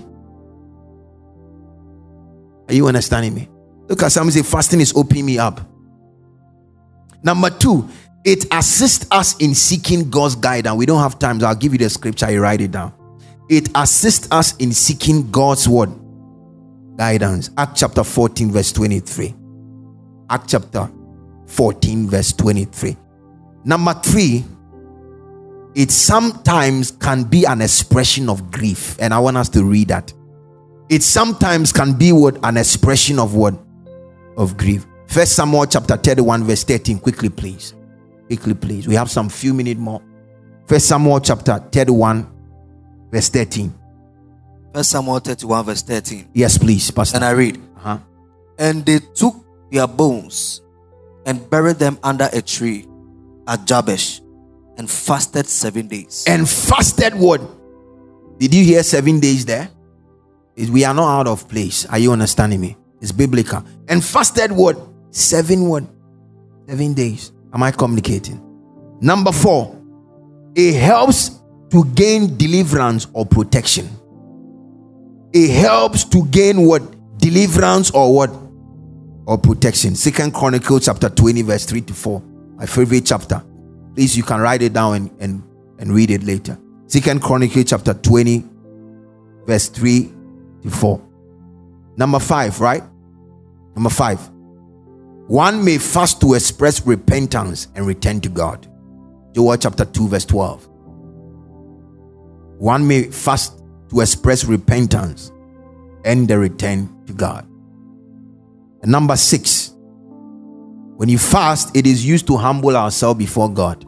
Are you understanding me? Look at somebody say, fasting is opening me up. Number 2, it assists us in seeking God's guidance. We don't have time, so I'll give you the scripture, you write it down. It assists us in seeking God's word guidance. Acts chapter 14 verse 23. Acts chapter 14 verse 23. Number 3, it sometimes can be an expression of grief, and I want us to read that. It sometimes can be an expression of what? Of grief. 1 Samuel chapter 31 verse 13. Quickly please. We have some few minutes more. 1 Samuel chapter 31 verse 13. 1 Samuel 31 verse 13. Yes, please, Pastor. And I read. And they took their bones and buried them under a tree at Jabesh, and fasted 7 days. And fasted what? Did you hear 7 days there? We are not out of place. Are you understanding me? It's biblical. And fasted what? 7 days. Am I communicating? Number 4, it helps to gain deliverance or protection. It helps to gain what? Deliverance or what? Or protection. 2 Chronicles chapter 20 verse 3 to 4. My favorite chapter. Please, you can write it down and read it later. 2 Chronicles chapter 20 verse 3 to 4. Number 5, right? Number 5. One may fast to express repentance and return to God. Joel chapter 2 verse 12. One may fast to express repentance and the return to God. And number 6, when you fast, it is used to humble ourselves before God.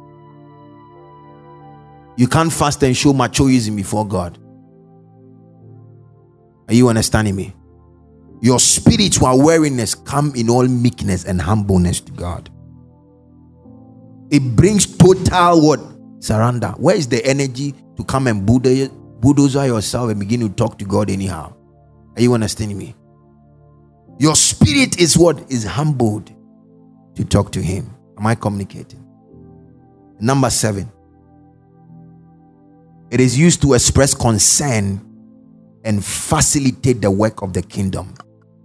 You can't fast and show machoism before God. Are you understanding me? Your spiritual weariness come in all meekness and humbleness to God. It brings total what? Surrender. Where is the energy to come and bulldoze yourself and begin to talk to God anyhow? Are you understanding me? Your spirit is what? Is humbled to talk to Him. Am I communicating? Number 7. It is used to express concern and facilitate the work of the kingdom.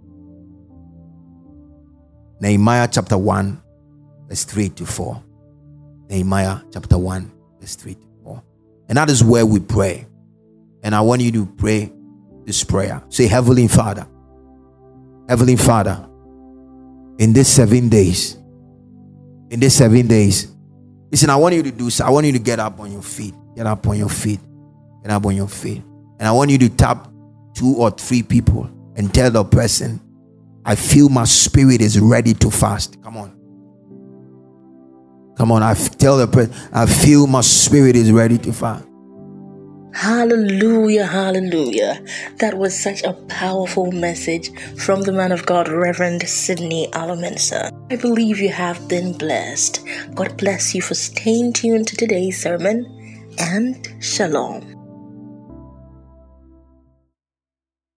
Nehemiah chapter 1, verse 3 to 4. Nehemiah chapter 1, verse 3 to 4. And that is where we pray. And I want you to pray this prayer. Say, Heavenly Father, in these 7 days, listen, I want you to do so. I want you to get up on your feet. Get up on your feet. And I want you to tap 2 or 3 people and tell the person, I feel my spirit is ready to fast. Come on. Tell the person, I feel my spirit is ready to fast. Hallelujah, hallelujah. That was such a powerful message from the man of God, Reverend Sidney Alumensa. I believe you have been blessed. God bless you for staying tuned to today's sermon, and shalom.